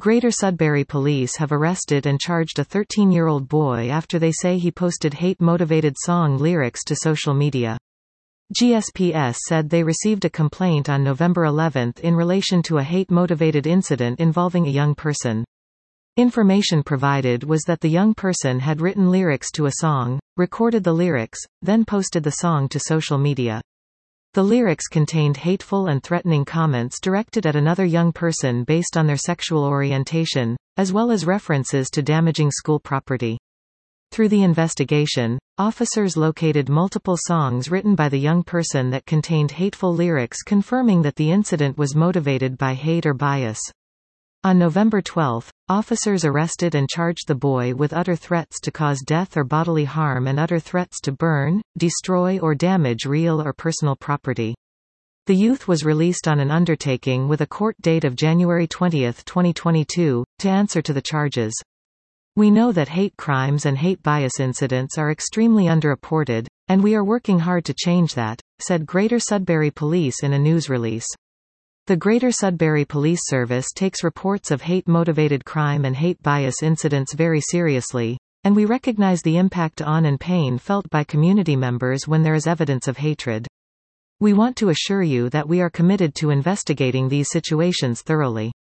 Greater Sudbury police have arrested and charged a 13-year-old boy after they say he posted hate-motivated song lyrics to social media. GSPS said they received a complaint on November 11 in relation to a hate-motivated incident involving a young person. Information provided was that the young person had written lyrics to a song, recorded the lyrics, then posted the song to social media. The lyrics contained hateful and threatening comments directed at another young person based on their sexual orientation, as well as references to damaging school property. Through the investigation, officers located multiple songs written by the young person that contained hateful lyrics confirming that the incident was motivated by hate or bias. On November 12, officers arrested and charged the boy with utter threats to cause death or bodily harm and utter threats to burn, destroy or damage real or personal property. The youth was released on an undertaking with a court date of January 20, 2022, to answer to the charges. We know that hate crimes and hate bias incidents are extremely underreported, and we are working hard to change that, said Greater Sudbury Police in a news release. The Greater Sudbury Police Service takes reports of hate-motivated crime and hate bias incidents very seriously, and we recognize the impact on and pain felt by community members when there is evidence of hatred. We want to assure you that we are committed to investigating these situations thoroughly.